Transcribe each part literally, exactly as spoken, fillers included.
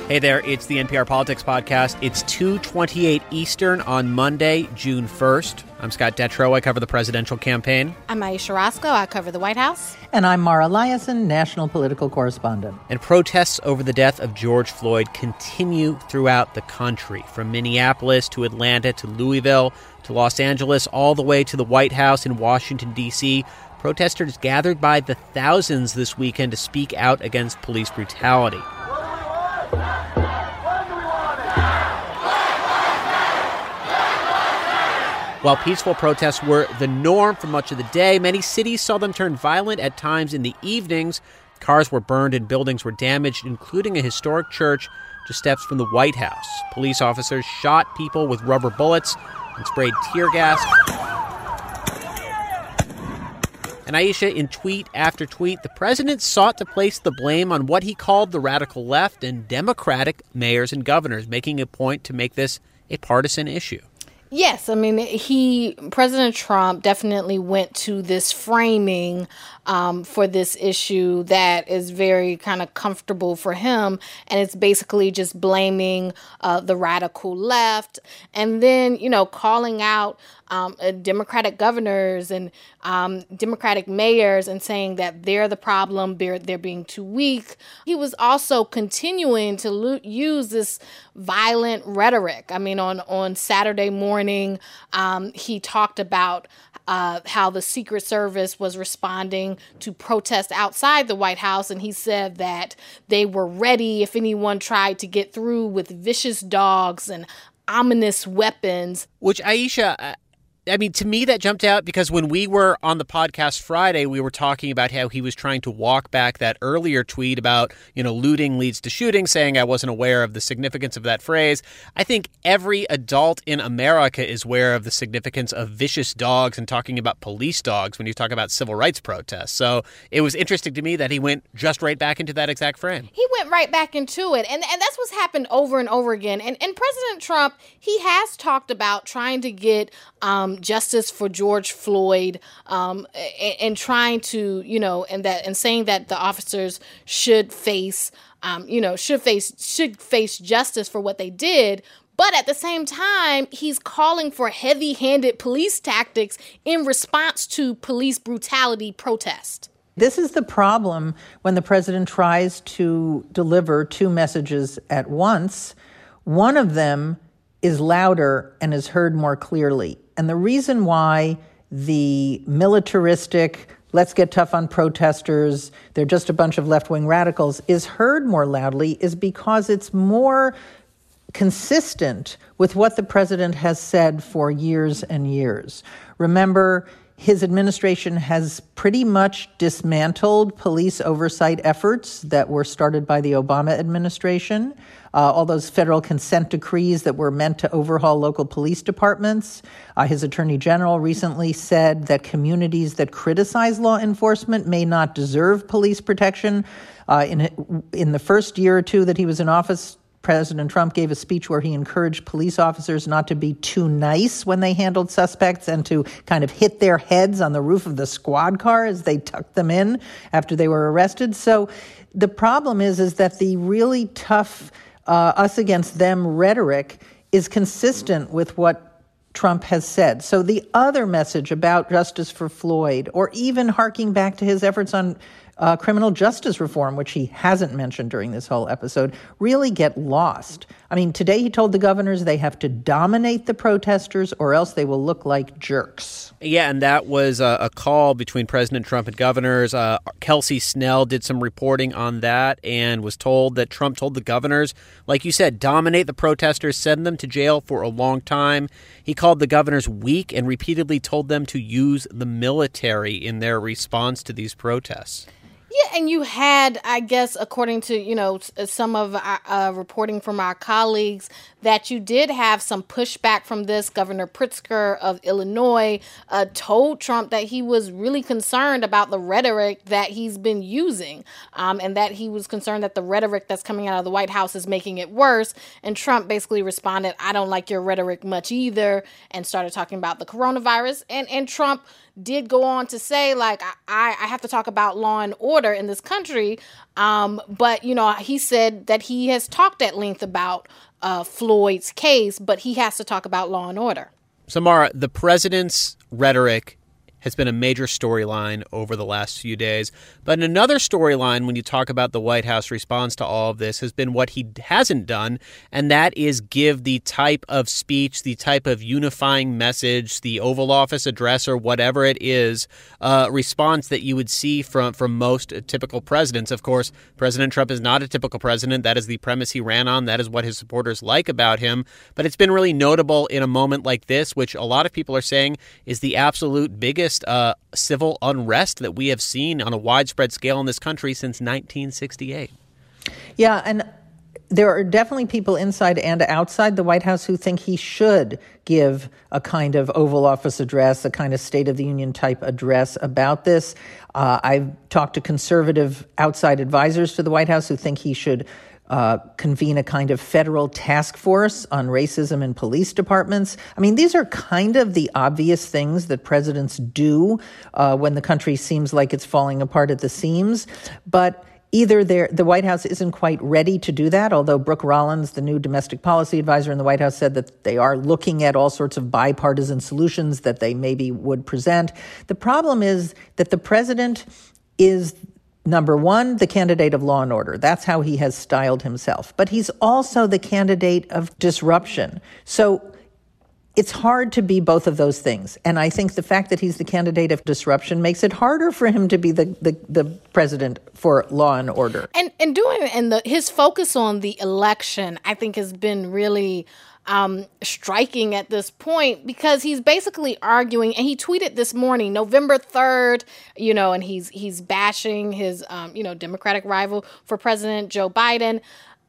Hey there, it's the N P R Politics Podcast. It's two twenty-eight Eastern on Monday, June first. I'm Scott Detrow. I cover the presidential campaign. I'm Ayesha Rascoe. I cover the White House. And I'm Mara Liasson, national political correspondent. And protests over the death of George Floyd continue throughout the country, from Minneapolis to Atlanta to Louisville to Los Angeles, all the way to the White House in Washington, D C Protesters gathered by the thousands this weekend to speak out against police brutality. While peaceful protests were the norm for much of the day, many cities saw them turn violent at times in the evenings. Cars were burned and buildings were damaged, including a historic church just steps from the White House. Police officers shot people with rubber bullets and sprayed tear gas. And Ayesha, in tweet after tweet, the president sought to place the blame on what he called the radical left and Democratic mayors and governors, making a point to make this a partisan issue. Yes, I mean, he, President Trump definitely went to this framing um, for this issue that is very kind of comfortable for him. And it's basically just blaming uh, the radical left and then, you know, calling out um, uh, Democratic governors and um, Democratic mayors and saying that they're the problem, they're, they're being too weak. He was also continuing to lo- use this violent rhetoric. I mean, on, on Saturday morning, um, he talked about uh, how the Secret Service was responding to protests outside the White House. And he said that they were ready if anyone tried to get through with vicious dogs and ominous weapons. Which, Ayesha, I mean, to me, that jumped out because when we were on the podcast Friday, we were talking about how he was trying to walk back that earlier tweet about, you know, looting leads to shooting, saying I wasn't aware of the significance of that phrase. I think every adult in America is aware of the significance of vicious dogs and talking about police dogs when you talk about civil rights protests. So it was interesting to me that he went just right back into that exact frame. He went right back into it. And, and that's what's happened over and over again. And, and President Trump, he has talked about trying to get um, justice for George Floyd, um, and, and trying to, you know, and that and saying that the officers should face, um, you know, should face should face justice for what they did. But at the same time, he's calling for heavy-handed police tactics in response to police brutality protest. This is the problem when the president tries to deliver two messages at once. One of them is louder and is heard more clearly. And the reason why the militaristic, let's get tough on protesters, they're just a bunch of left-wing radicals, is heard more loudly is because it's more consistent with what the president has said for years and years. Remember, his administration has pretty much dismantled police oversight efforts that were started by the Obama administration. Uh, all those federal consent decrees that were meant to overhaul local police departments. Uh, his attorney general recently said that communities that criticize law enforcement may not deserve police protection. Uh, in, in the first year or two that he was in office, President Trump gave a speech where he encouraged police officers not to be too nice when they handled suspects and to kind of hit their heads on the roof of the squad car as they tucked them in after they were arrested. So the problem is, is that the really tough uh, us against them rhetoric is consistent with what Trump has said. So the other message about justice for Floyd, or even harking back to his efforts on Uh, criminal justice reform, which he hasn't mentioned during this whole episode, really get lost. I mean, today he told the governors they have to dominate the protesters or else they will look like jerks. Yeah, and that was a, a call between President Trump and governors. Uh, Kelsey Snell did some reporting on that and was told that Trump told the governors, like you said, dominate the protesters, send them to jail for a long time. He called the governors weak and repeatedly told them to use the military in their response to these protests. Yeah, and you had, I guess, according to, you know, some of our uh, reporting from our colleagues, that you did have some pushback from this. Governor Pritzker of Illinois uh, told Trump that he was really concerned about the rhetoric that he's been using, um, and that he was concerned that the rhetoric that's coming out of the White House is making it worse. And Trump basically responded, I don't like your rhetoric much either, and started talking about the coronavirus. And, and Trump did go on to say, like, I, I have to talk about law and order. order in this country. Um, but, you know, he said that he has talked at length about uh, Floyd's case, but he has to talk about law and order. Samara, the president's rhetoric has been a major storyline over the last few days. But another storyline when you talk about the White House response to all of this has been what he hasn't done, and that is give the type of speech, the type of unifying message, the Oval Office address or whatever it is, uh, response that you would see from, from most typical presidents. Of course, President Trump is not a typical president. That is the premise he ran on. That is what his supporters like about him. But it's been really notable in a moment like this, which a lot of people are saying is the absolute biggest Uh, civil unrest that we have seen on a widespread scale in this country since nineteen sixty-eight. Yeah, and there are definitely people inside and outside the White House who think he should give a kind of Oval Office address, a kind of State of the Union type address about this. Uh, I've talked to conservative outside advisors to the White House who think he should Uh, convene a kind of federal task force on racism in police departments. I mean, these are kind of the obvious things that presidents do uh, when the country seems like it's falling apart at the seams. But either the White House isn't quite ready to do that, although Brooke Rollins, the new domestic policy advisor in the White House, said that they are looking at all sorts of bipartisan solutions that they maybe would present. The problem is that the president is, number one, the candidate of law and order. That's how he has styled himself. But he's also the candidate of disruption. So it's hard to be both of those things. And I think the fact that he's the candidate of disruption makes it harder for him to be the, the, the president for law and order. And and doing and the his focus on the election, I think, has been really Um, striking at this point, because he's basically arguing, and he tweeted this morning, November third, you know, and he's he's bashing his, um, you know, Democratic rival for President Joe Biden.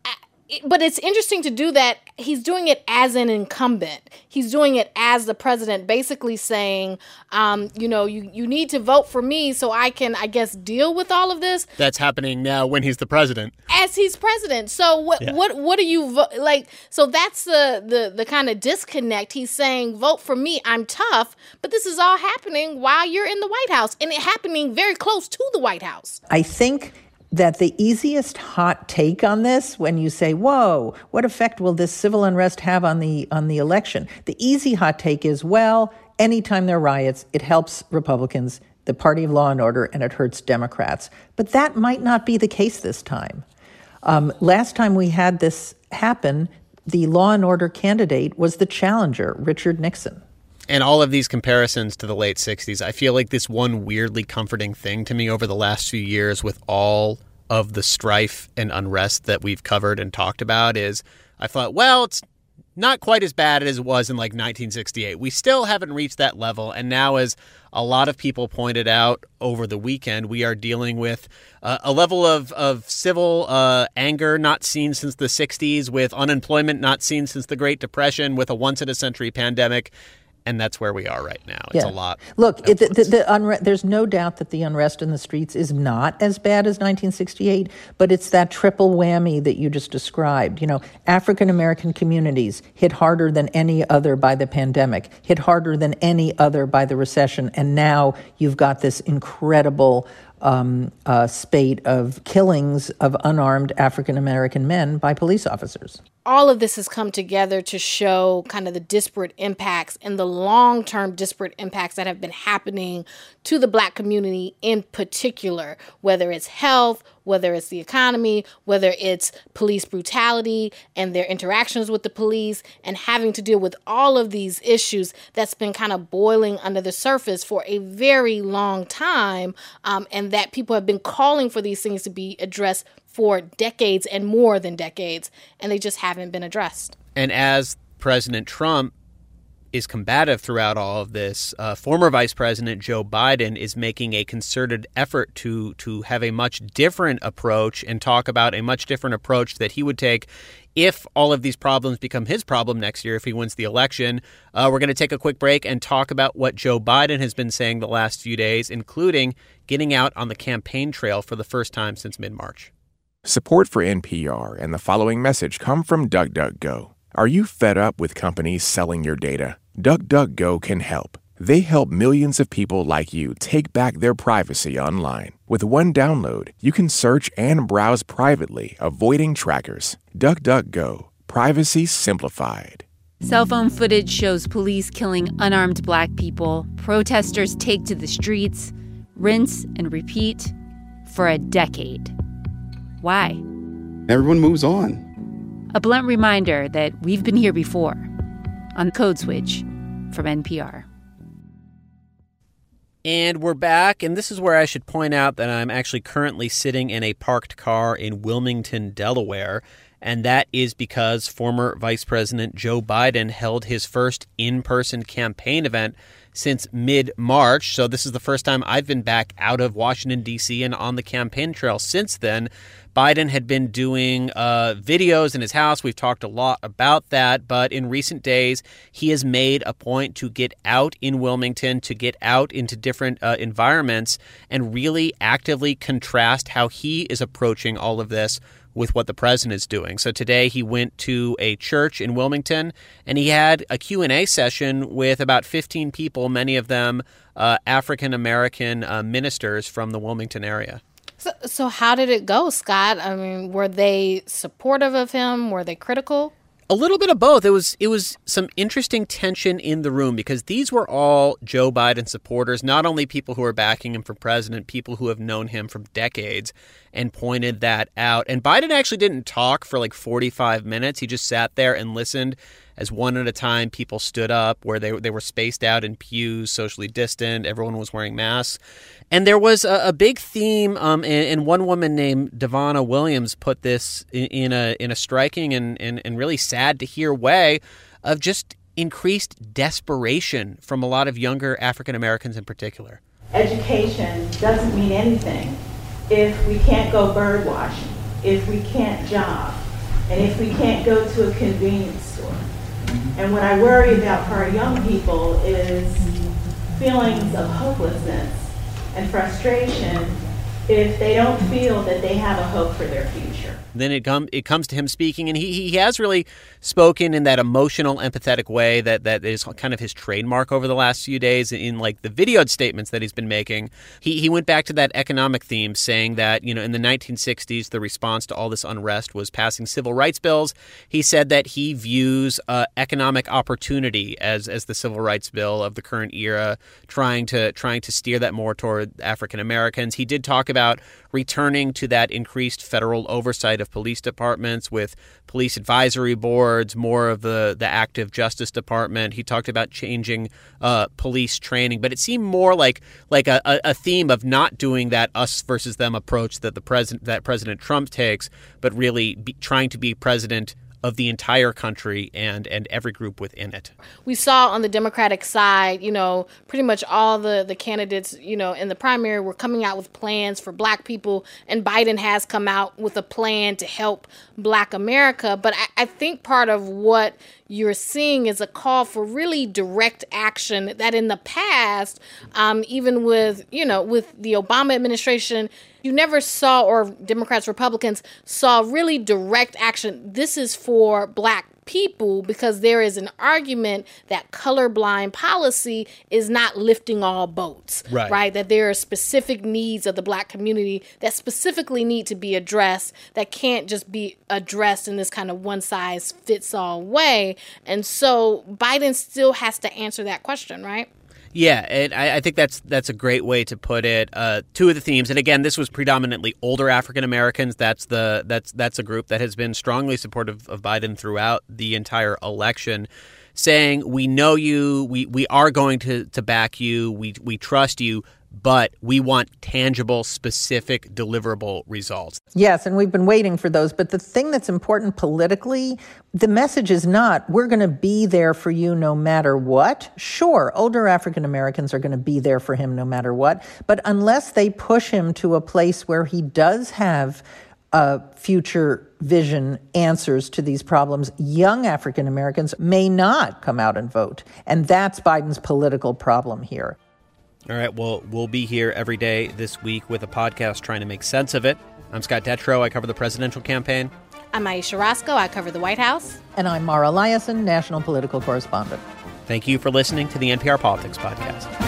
But it's interesting to do that. He's doing it as an incumbent. He's doing it as the president, basically saying, um, you know, you, you need to vote for me so I can, I guess, deal with all of this. That's happening now when he's the president. As he's president. So what yeah. what what do you vo- like? So that's the, the, the kind of disconnect. He's saying, vote for me. I'm tough. But this is all happening while you're in the White House, and it happening very close to the White House. I think that the easiest hot take on this, when you say, whoa, what effect will this civil unrest have on the on the election? The easy hot take is, well, anytime there are riots, it helps Republicans, the party of law and order, and it hurts Democrats. But that might not be the case this time. Um, last time we had this happen, the law and order candidate was the challenger, Richard Nixon. And all of these comparisons to the late sixties, I feel like this one weirdly comforting thing to me over the last few years with all of the strife and unrest that we've covered and talked about is I thought, well, it's not quite as bad as it was in like nineteen sixty-eight. We still haven't reached that level. And now, as a lot of people pointed out over the weekend, we are dealing with uh, a level of, of civil uh, anger not seen since the sixties, with unemployment not seen since the Great Depression, with a once-in-a-century pandemic. And that's where we are right now. It's yeah. a lot. Look, it, the, the, the unre- there's no doubt that the unrest in the streets is not as bad as nineteen sixty-eight, but it's that triple whammy that you just described. You know, African-American communities hit harder than any other by the pandemic, hit harder than any other by the recession, and now you've got this incredible um, uh, spate of killings of unarmed African-American men by police officers. All of this has come together to show kind of the disparate impacts and the long-term disparate impacts that have been happening to the Black community in particular, whether it's health, whether it's the economy, whether it's police brutality and their interactions with the police, and having to deal with all of these issues that's been kind of boiling under the surface for a very long time, um, and that people have been calling for these things to be addressed for decades and more than decades, and they just haven't been addressed. And as President Trump is combative throughout all of this, uh, former Vice President Joe Biden is making a concerted effort to to have a much different approach and talk about a much different approach that he would take if all of these problems become his problem next year, if he wins the election. Uh, we're going to take a quick break and talk about what Joe Biden has been saying the last few days, including getting out on the campaign trail for the first time since mid-March. Support for N P R and the following message come from DuckDuckGo. Are you fed up with companies selling your data? DuckDuckGo can help. They help millions of people like you take back their privacy online. With one download, you can search and browse privately, avoiding trackers. DuckDuckGo. Privacy simplified. Cell phone footage shows police killing unarmed black people. Protesters take to the streets, rinse and repeat for a decade. Why? Everyone moves on. A blunt reminder that we've been here before on Code Switch from N P R. And we're back, and this is where I should point out that I'm actually currently sitting in a parked car in Wilmington, Delaware, and that is because former Vice President Joe Biden held his first in-person campaign event since mid-March. So this is the first time I've been back out of Washington, D C and on the campaign trail since then. Biden had been doing uh, videos in his house. We've talked a lot about that. But in recent days, he has made a point to get out in Wilmington, to get out into different uh, environments and really actively contrast how he is approaching all of this with what the president is doing. So today he went to a church in Wilmington and he had a Q and A session with about fifteen people, many of them uh, African-American uh, ministers from the Wilmington area. So, so how did it go, Scott? I mean, were they supportive of him? Were they critical? A little bit of both. It was it was some interesting tension in the room because these were all Joe Biden supporters, not only people who are backing him for president, people who have known him for decades and pointed that out. And Biden actually didn't talk for like forty-five minutes. He just sat there and listened as one at a time people stood up where they, they were spaced out in pews, socially distant. Everyone was wearing masks. And there was a, a big theme, um, and, and one woman named Devonna Williams put this in, in a in a striking and, and, and really sad to hear way of just increased desperation from a lot of younger African Americans in particular. Education doesn't mean anything if we can't go bird watching, if we can't job, and if we can't go to a convenience store. And what I worry about for our young people is feelings of hopelessness and frustration if they don't feel that they have a hope for their future. Then it, come, it comes to him speaking, and he, he has really spoken in that emotional, empathetic way that, that is kind of his trademark over the last few days in like the videoed statements that he's been making. He he went back to that economic theme, saying that, you know, in the nineteen sixties, the response to all this unrest was passing civil rights bills. He said that he views uh, economic opportunity as as the civil rights bill of the current era, trying to trying to steer that more toward African Americans. He did talk about returning to that increased federal oversight of police departments with police advisory boards, more of the, the active Justice Department. He talked about changing uh, police training, but it seemed more like like a, a theme of not doing that us versus them approach that the president that President Trump takes, but really be, trying to be president of the entire country and and every group within it. We saw on the Democratic side, you know, pretty much all the, the candidates, you know, in the primary were coming out with plans for black people, and Biden has come out with a plan to help black America. But I, I think part of what you're seeing is a call for really direct action that in the past, um, even with, you know, with the Obama administration, you never saw, or Democrats, Republicans saw really direct action. This is for black people because there is an argument that colorblind policy is not lifting all boats, right? right? That there are specific needs of the black community that specifically need to be addressed that can't just be addressed in this kind of one-size-fits-all way. And so Biden still has to answer that question, right? Yeah, and I, I think that's that's a great way to put it. Uh, two of the themes, and again, this was predominantly older African Americans. That's the that's that's a group that has been strongly supportive of Biden throughout the entire election, saying, "We know you, we we are going to to back you, we we trust you, but we want tangible, specific, deliverable results." Yes, and we've been waiting for those. But the thing that's important politically, the message is not, we're going to be there for you no matter what. Sure, older African Americans are going to be there for him no matter what. But unless they push him to a place where he does have uh, future vision answers to these problems, young African Americans may not come out and vote. And that's Biden's political problem here. All right, well, we'll be here every day this week with a podcast trying to make sense of it. I'm Scott Detrow. I cover the presidential campaign. I'm Aisha Roscoe. I cover the White House. And I'm Mara Liasson, national political correspondent. Thank you for listening to the N P R Politics Podcast.